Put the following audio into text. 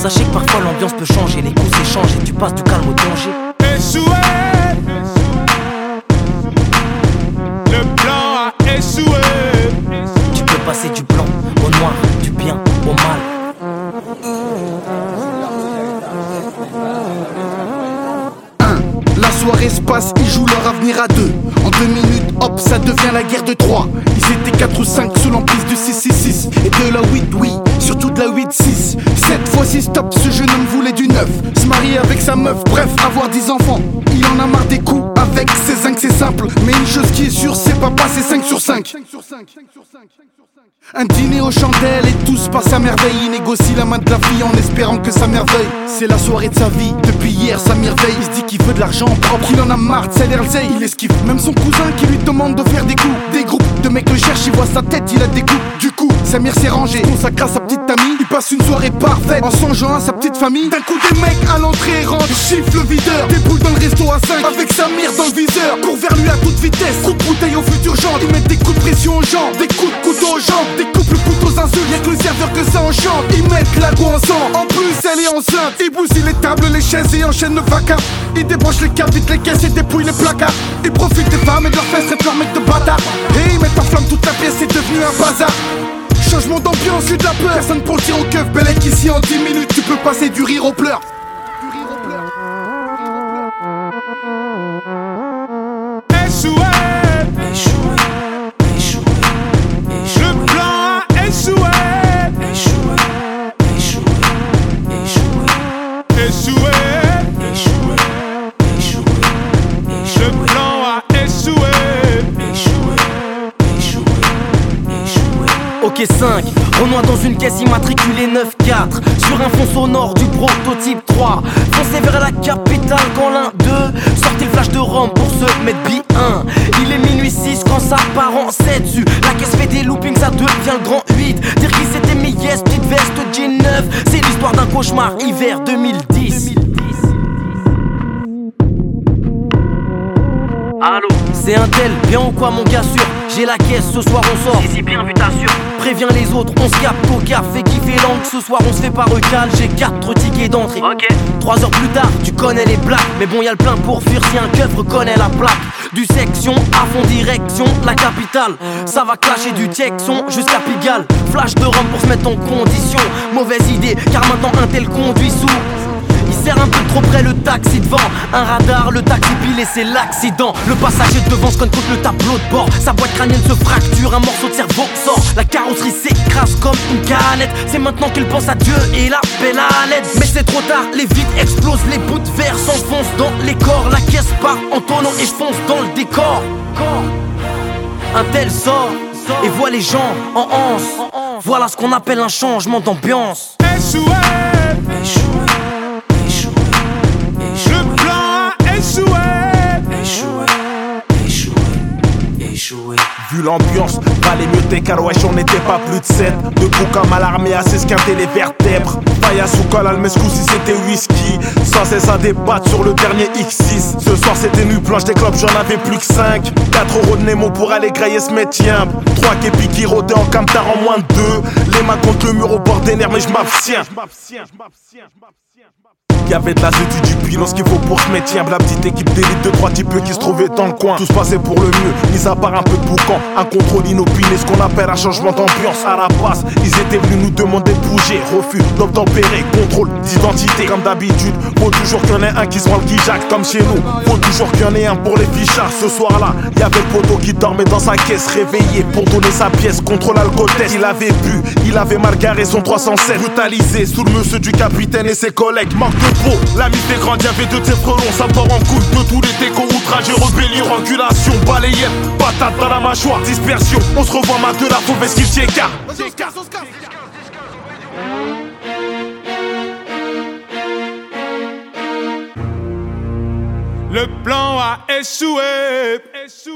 Sachez que parfois l'ambiance peut changer, les coups s'échangent et tu passes du calme au danger. Échoué. Le plan a échoué. Tu peux passer du blanc au noir, du bien au mal. La soirée se passe, ils jouent leur avenir à deux. En 2 minutes, hop, ça devient la guerre de 3. Ils étaient 4 ou 5 sous l'emprise du 666 et de la 8, oui, surtout de la 8-6. 7 fois 6 stop, ce jeune homme voulait du 9. Se marier avec sa meuf, bref, avoir 10 enfants. Il en a marre des coups, avec ses 5 c'est simple. Mais une chose qui est sûre, c'est pas passer 5 sur 5. Un dîner aux chandelles et tout se passe à merveille. Il négocie la main de la fille en espérant que ça merveille. C'est la soirée de sa vie, depuis hier ça merveille. Il se dit qu'il veut de l'argent propre, il en a marre de salaire l'zeille. Il esquive même son cousin qui lui demande de faire des coups. Des groupes de mecs le cherchent, il voit sa tête, il a des coups. Du coup, Samir s'est rangé, consacre à sa petite amie. Il passe une soirée parfaite en songeant à sa petite famille. D'un coup des mecs à l'entrée rentrent, chiffre le videur. Déboule dans le resto à 5 avec Samir dans le viseur. Court vers lui à toute vitesse, coup de bouteille au futur genre. Ils mettent des coups de pression aux jambes, des coups de couteau aux jambes. Des coupes le couteau aux insultes, y'a que le serveur que ça enchante. Ils mettent la go ensemble, en plus elle est enceinte. Ils bousillent les tables, les chaises et enchaînent le vaca. Ils débranchent les câbles, vident les caisses et dépouillent les placards. Ils profitent des femmes et de leurs fesses, traitent leurs mecs de bâtards. Et ils mettent en flamme toute la pièce, c'est devenu un bazar. Changement d'ambiance, eu de la peur. Personne pour le tir au keuf, Bellec ici en 10 minutes. Tu peux passer du rire aux pleurs. Échoué. Le plan a échoué. Échoué. Le plan a échoué. Ok 5, Renoir dans une caisse immatriculée 9-4. Sur un fond sonore du prototype 3. Foncez vers la capitale quand l'un d'eux sortez le flash de Rome pour se mettre bien. Il est minuit 6 quand ça part en 7 dessus. La caisse fait des loopings, ça devient le grand 8. Dire qui c'était mes yes, petite veste, jean 9. C'est l'histoire d'un cauchemar hiver 2010. Allô, c'est un tel, bien ou quoi mon gars sûr. J'ai la caisse, ce soir on sort. Si bien vu t'assure. Préviens les autres, on se capte au car. Fais kiffer l'angle, ce soir on se fait pas recal. J'ai 4 tickets d'entrée. Ok. 3 heures plus tard, tu connais les blagues. Mais bon y'a le plein pour fuir si un keuf reconnaît la plaque. Du section, à fond direction, la capitale. Ça va clasher du Texon jusqu'à Pigalle. Flash de Rome pour se mettre en condition. Mauvaise idée, car maintenant un tel conduit sous. Il sert un peu trop près le taxi devant. Un radar, le taxi pile et c'est l'accident. Le passager devant se cogne contre le tableau de bord. Sa boîte crânienne se fracture, un morceau de cerveau sort. La carrosserie s'écrase comme une canette. C'est maintenant qu'il pense à Dieu et il appelle à l'aide. Mais c'est trop tard, les vitres explosent. Les bouts de verre s'enfoncent dans les corps. La caisse part en tonneau et fonce dans le décor. Un tel sort et voit les gens en anse. Voilà ce qu'on appelle un changement d'ambiance. Échoué. Le plan a échoué. Vu l'ambiance, valait mieux tes car wesh on n'était pas plus de 7. Debout comme à l'armée à s'esquinter les vertèbres. Paillas ou col almescou si c'était whisky. Sans cesse à débattre sur le dernier X6. Ce soir c'était nuit blanche, des clopes j'en avais plus que 5. 4 euros de Nemo pour aller grailler ce métier. 3 képis qui rôdaient en camtar en moins de 2. Les mains contre le mur au bord des nerfs mais je m'abstiens. Y'avait de la zétu du pilon, ce qu'il faut pour se mettre. La petite équipe d'élite de 3 types qui se trouvaient dans le coin. Tout se passait pour le mieux, mis à part un peu de boucan. Un contrôle inopiné, ce qu'on appelle un changement d'ambiance. À la passe, ils étaient venus nous demander de bouger. Refus d'obtempérer, contrôle d'identité. Comme d'habitude, faut toujours qu'il y en ait un qui se rend le guijac. Comme chez nous, faut toujours qu'il y en ait un pour les fichards. Ce soir-là, y'avait le poteau qui dormait dans sa caisse, réveillé pour donner sa pièce. Contrôle alcotest, il avait bu, il avait mal garé son 307. Brutalisé sous le monsieur du capitaine et ses collègues. Manque de peau, l'ami fait grand, y'avait deux de ses frelons. Ça part en couille de tous les décos, outrage et rébellion. Angulation, balayette, patate dans la mâchoire, dispersion. On se revoit mat de la fauve esquive Tcheka. Le plan a échoué.